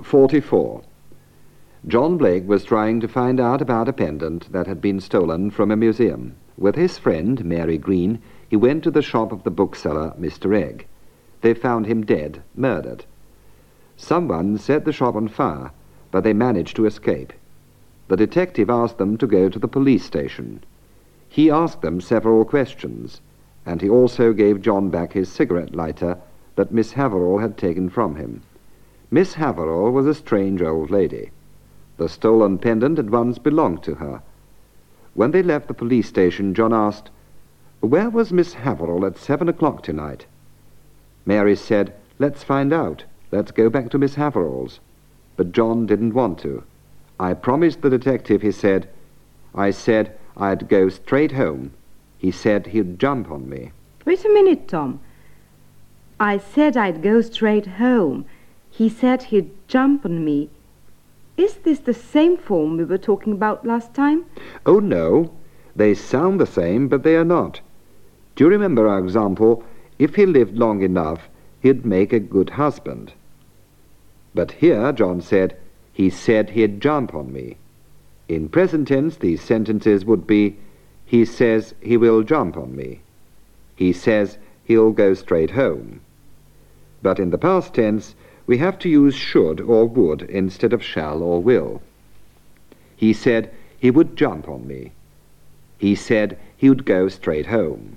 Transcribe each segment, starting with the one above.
44. John Blake was trying to find out about a pendant that had been stolen from a museum. With his friend, Mary Green, he went to the shop of the bookseller, Mr. Egg. They found him dead, murdered. Someone set the shop on fire, but they managed to escape. The detective asked them to go to the police station. He asked them several questions, and he also gave John back his cigarette lighter that Miss Haverall had taken from him. Miss Haverall was a strange old lady. The stolen pendant had once belonged to her. When they left the police station, John asked, "Where was Miss Haverall at 7 o'clock tonight?" Mary said, "Let's find out. Let's go back to Miss Haverall's." But John didn't want to. "I promised the detective," he said. "I said I'd go straight home. He said he'd jump on me." Wait a minute, Tom. I said I'd go straight home. He said he'd jump on me. Is this the same form we were talking about last time? Oh, no. They sound the same, but they are not. Do you remember our example? If he lived long enough, he'd make a good husband. But here, John said, he said he'd jump on me. In present tense, these sentences would be, he says he will jump on me. He says he'll go straight home. But in the past tense, we have to use should or would instead of shall or will. He said he would jump on me. He said he would go straight home.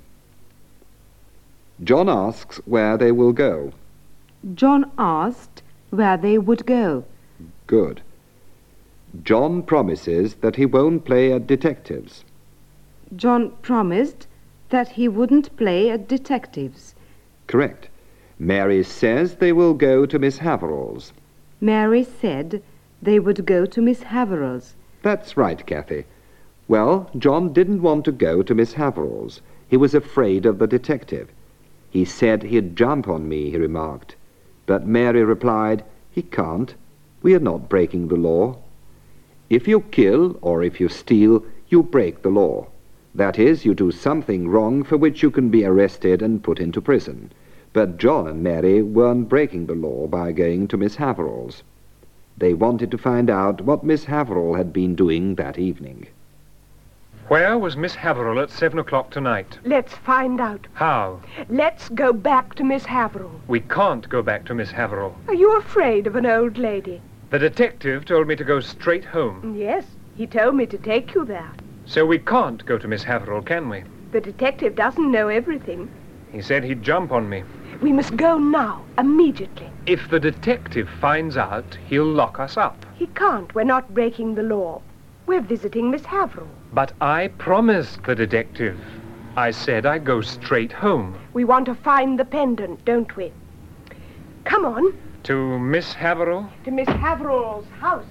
John asks where they will go. John asked where they would go. Good. John promises that he won't play at detectives. John promised that he wouldn't play at detectives. Correct. Mary says they will go to Miss Haverall's. Mary said they would go to Miss Haverall's. That's right, Kathy. Well, John didn't want to go to Miss Haverall's. He was afraid of the detective. He said he'd jump on me, he remarked. But Mary replied, he can't. We are not breaking the law. If you kill or if you steal, you break the law. That is, you do something wrong for which you can be arrested and put into prison. But John and Mary weren't breaking the law by going to Miss Haverall's. They wanted to find out what Miss Haverall had been doing that evening. Where was Miss Haverall at 7 o'clock tonight? Let's find out. How? Let's go back to Miss Haverall. We can't go back to Miss Haverall. Are you afraid of an old lady? The detective told me to go straight home. Yes, he told me to take you there. So we can't go to Miss Haverall, can we? The detective doesn't know everything. He said he'd jump on me. We must go now, immediately. If the detective finds out, he'll lock us up. He can't. We're not breaking the law. We're visiting Miss Haverall. But I promised the detective. I said I'd go straight home. We want to find the pendant, don't we? Come on. To Miss Haverall? To Miss Haverall's house.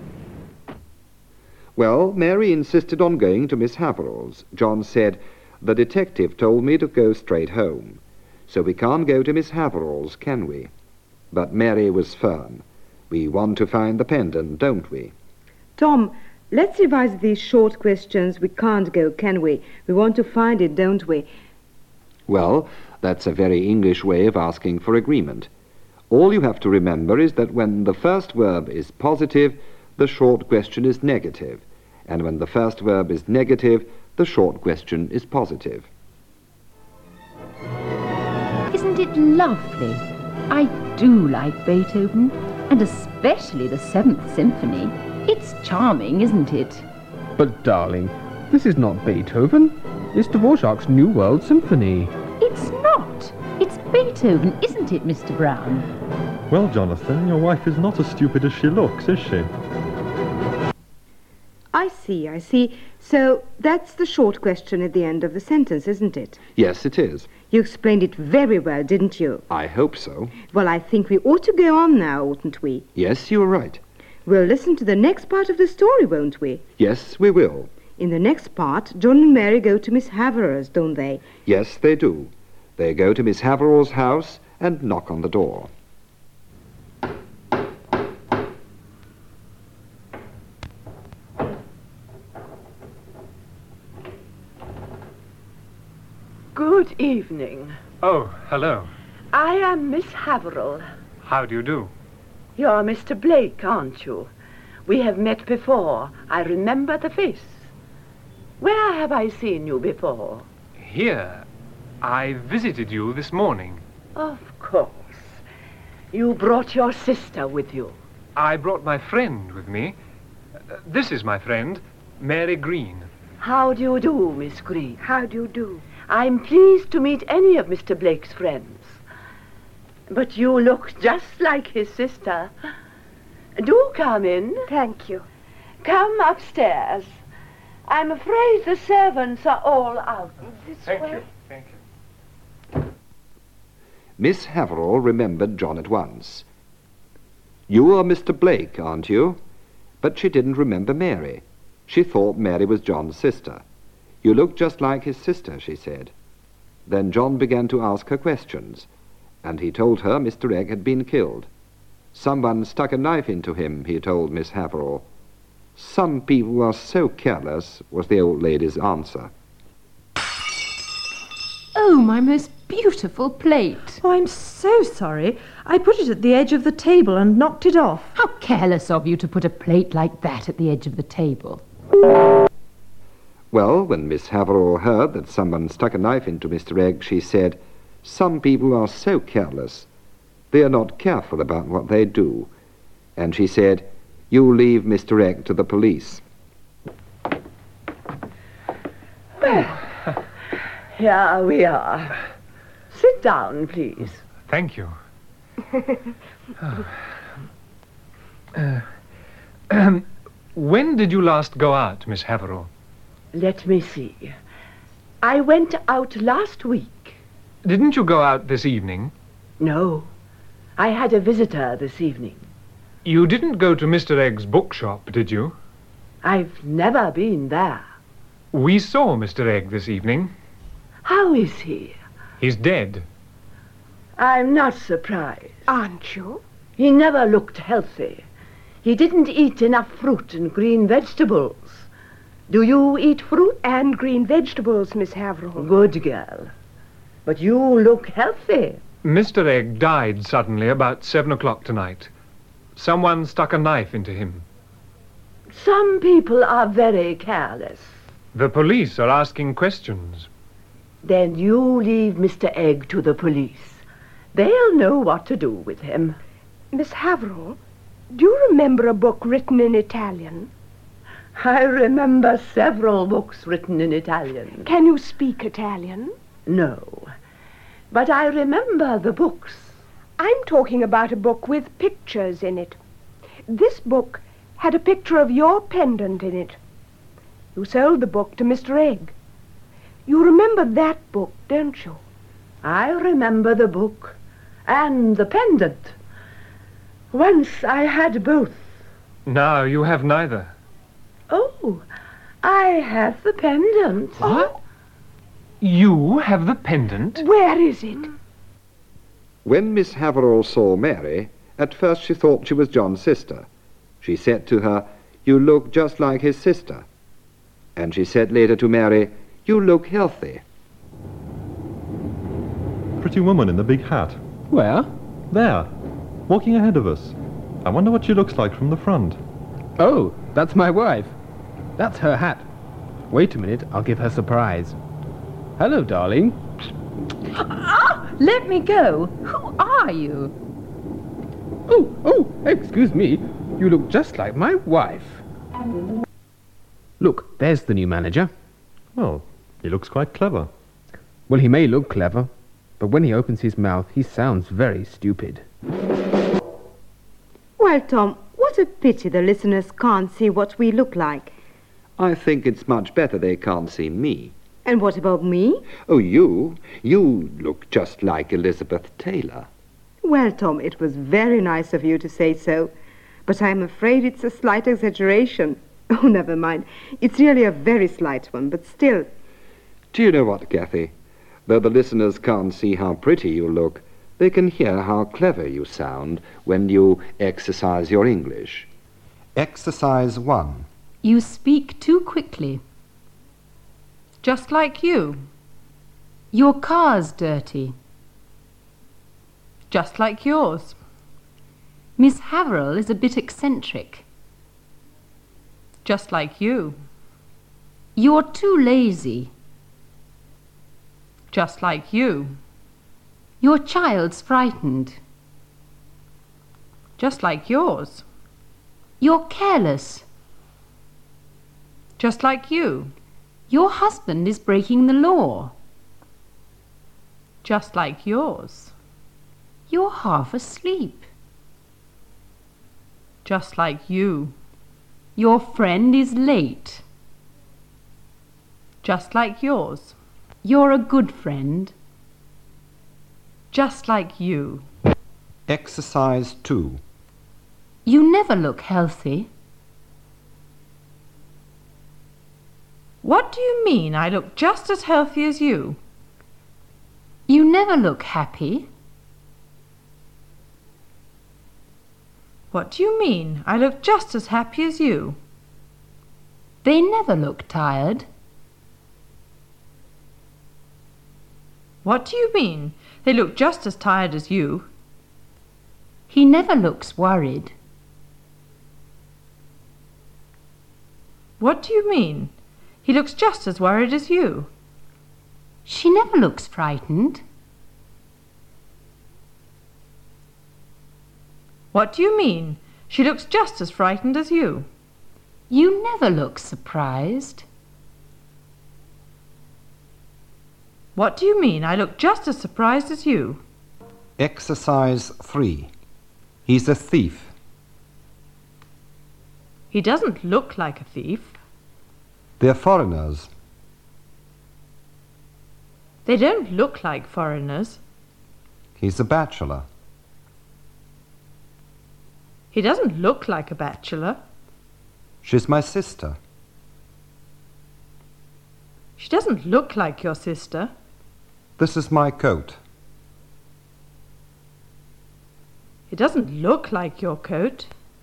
Well, Mary insisted on going to Miss Haverall's. John said, the detective told me to go straight home. So we can't go to Miss Haverall's, can we? But Mary was firm. We want to find the pendant, don't we? Tom, let's revise these short questions. We can't go, can we? We want to find it, don't we? Well, that's a very English way of asking for agreement. All you have to remember is that when the first verb is positive, the short question is negative. And when the first verb is negative, the short question is positive. Isn't it lovely? I do like Beethoven, and especially the Seventh Symphony. It's charming, isn't it? But, darling, this is not Beethoven. It's Dvorak's New World Symphony. It's not. It's Beethoven, isn't it, Mr. Brown? Well, Jonathan, your wife is not as stupid as she looks, is she? I see. So that's the short question at the end of the sentence, isn't it? Yes, it is. You explained it very well, didn't you? I hope so. Well, I think we ought to go on now, oughtn't we? Yes, you are right. We'll listen to the next part of the story, won't we? Yes, we will. In the next part, John and Mary go to Miss Haverall's, don't they? Yes, they do. They go to Miss Haverall's house and knock on the door. Good evening. Oh, hello. I am Miss Haverall. How do you do? You're Mr. Blake, aren't you? We have met before. I remember the face. Where have I seen you before? Here. I visited you this morning. Of course. You brought your sister with you. I brought my friend with me. This is my friend, Mary Green. How do you do, Miss Green? How do you do? I'm pleased to meet any of Mr. Blake's friends. But you look just like his sister. Do come in. Thank you. Come upstairs. I'm afraid the servants are all out. Thank you. Thank you. Miss Haverall remembered John at once. You are Mr. Blake, aren't you? But she didn't remember Mary. She thought Mary was John's sister. You look just like his sister, she said. Then John began to ask her questions, and he told her Mr. Egg had been killed. Someone stuck a knife into him, he told Miss Haverall. Some people are so careless, was the old lady's answer. Oh, my most beautiful plate. Oh, I'm so sorry. I put it at the edge of the table and knocked it off. How careless of you to put a plate like that at the edge of the table. Well, when Miss Haverall heard that someone stuck a knife into Mr. Egg, she said, Some people are so careless. They are not careful about what they do. And she said, You leave Mr. Egg to the police. Well, here we are. Sit down, please. Thank you. When did you last go out, Miss Haverall? Let me see. I went out last week. Didn't you go out this evening? No. I had a visitor this evening. You didn't go to Mr. Egg's bookshop, did you? I've never been there. We saw Mr. Egg this evening. How is he? He's dead. I'm not surprised. Aren't you? He never looked healthy. He didn't eat enough fruit and green vegetables. Do you eat fruit? And green vegetables, Miss Haverall. Good girl. But you look healthy. Mr. Egg died suddenly about 7 o'clock tonight. Someone stuck a knife into him. Some people are very careless. The police are asking questions. Then you leave Mr. Egg to the police. They'll know what to do with him. Miss Haverall, do you remember a book written in Italian? I remember several books written in Italian. Can you speak Italian? No, but I remember the books. I'm talking about a book with pictures in it. This book had a picture of your pendant in it. You sold the book to Mr. Egg. You remember that book, don't you? I remember the book and the pendant. Once I had both. Now you have neither. Oh, I have the pendant. What? You have the pendant? Where is it? When Miss Haverall saw Mary, at first she thought she was John's sister. She said to her, You look just like his sister. And she said later to Mary, You look healthy. Pretty woman in the big hat. Where? There, walking ahead of us. I wonder what she looks like from the front. Oh, that's my wife. That's her hat. Wait a minute, I'll give her a surprise. Hello, darling. Ah! Let me go. Who are you? Oh, excuse me. You look just like my wife. Look, there's the new manager. Well, he looks quite clever. Well, he may look clever, but when he opens his mouth, he sounds very stupid. Well, Tom, what a pity the listeners can't see what we look like. I think it's much better they can't see me. And what about me? Oh, you look just like Elizabeth Taylor. Well, Tom, it was very nice of you to say so, but I'm afraid it's a slight exaggeration. Oh, never mind. It's really a very slight one, but still. Do you know what, Kathy? Though the listeners can't see how pretty you look, they can hear how clever you sound when you exercise your English. Exercise 1. You speak too quickly. Just like you. Your car's dirty. Just like yours. Miss Haverel is a bit eccentric. Just like you. You're too lazy. Just like you. Your child's frightened. Just like yours. You're careless. Just like you. Your husband is breaking the law. Just like yours. You're half asleep. Just like you. Your friend is late. Just like yours. You're a good friend. Just like you. Exercise 2. You never look healthy. What do you mean I look just as healthy as you? You never look happy. What do you mean I look just as happy as you? They never look tired. What do you mean they look just as tired as you? He never looks worried. What do you mean? He looks just as worried as you. She never looks frightened. What do you mean? She looks just as frightened as you. You never look surprised. What do you mean I look just as surprised as you? Exercise 3. He's a thief. He doesn't look like a thief. They're foreigners. They don't look like foreigners. He's a bachelor. He doesn't look like a bachelor. She's my sister. She doesn't look like your sister. This is my coat. It doesn't look like your coat.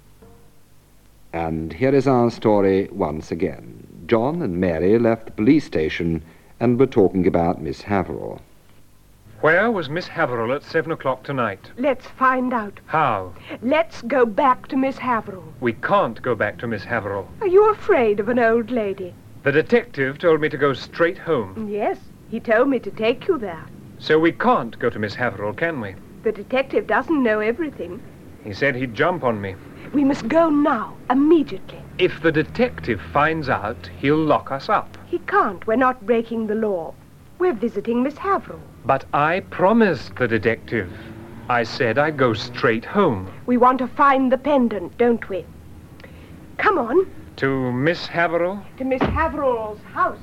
And here is our story once again. John and Mary left the police station and were talking about Miss Haverel. Where was Miss Haverel at 7 o'clock tonight? Let's find out. How? Let's go back to Miss Haverel. We can't go back to Miss Haverel. Are you afraid of an old lady? The detective told me to go straight home. Yes, he told me to take you there. So we can't go to Miss Haverel, can we? The detective doesn't know everything. He said he'd jump on me. We must go now, immediately. If the detective finds out, he'll lock us up. He can't. We're not breaking the law. We're visiting Miss Haverel. But I promised the detective. I said I'd go straight home. We want to find the pendant, don't we? Come on. To Miss Haverel? To Miss Haverel's house.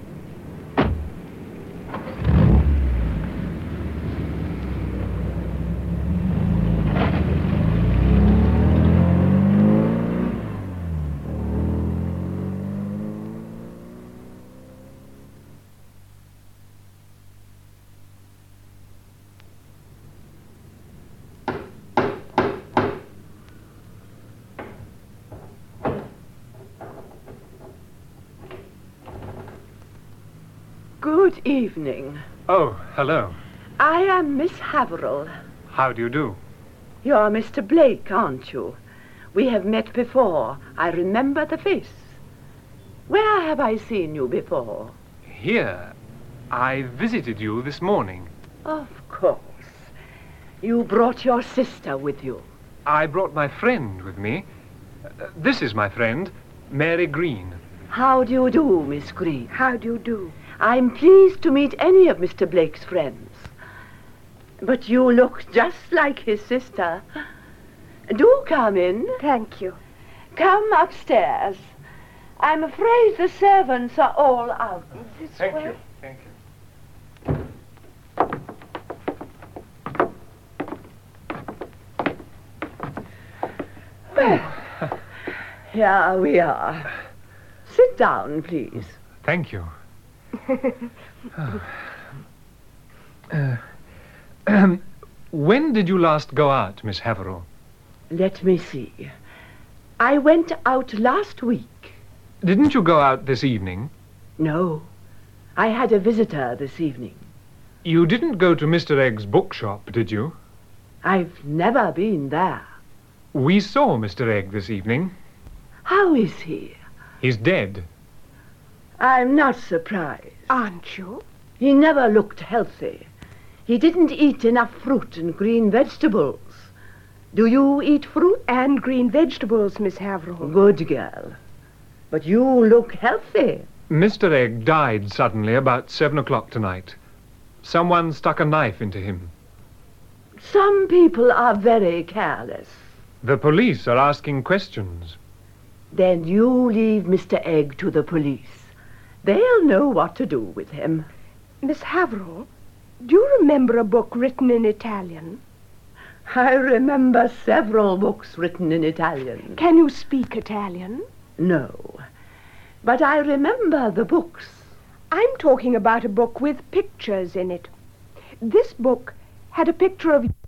Good evening. Oh, hello. I am Miss Haverel. How do you do? You're Mr. Blake, aren't you? We have met before. I remember the face. Where have I seen you before? Here. I visited you this morning. Of course. You brought your sister with you. I brought my friend with me. This is my friend, Mary Green. How do you do, Miss Green? How do you do? I'm pleased to meet any of Mr. Blake's friends. But you look just like his sister. Do come in. Thank you. Come upstairs. I'm afraid the servants are all out. Thank you. Thank you. Here we are. Sit down, please. Thank you. When did you last go out, Miss Haverel? Let me see. I went out last week. Didn't you go out this evening? No. I had a visitor this evening. You didn't go to Mr. Egg's bookshop, did you? I've never been there. We saw Mr. Egg this evening. How is he? He's dead. I'm not surprised. Aren't you? He never looked healthy. He didn't eat enough fruit and green vegetables. Do you eat fruit? And green vegetables, Miss Haverhill. Good girl. But you look healthy. Mr. Egg died suddenly about 7 o'clock tonight. Someone stuck a knife into him. Some people are very careless. The police are asking questions. Then you leave Mr. Egg to the police. They'll know what to do with him. Miss Haverhill, do you remember a book written in Italian? I remember several books written in Italian. Can you speak Italian? No, but I remember the books. I'm talking about a book with pictures in it. This book had a picture of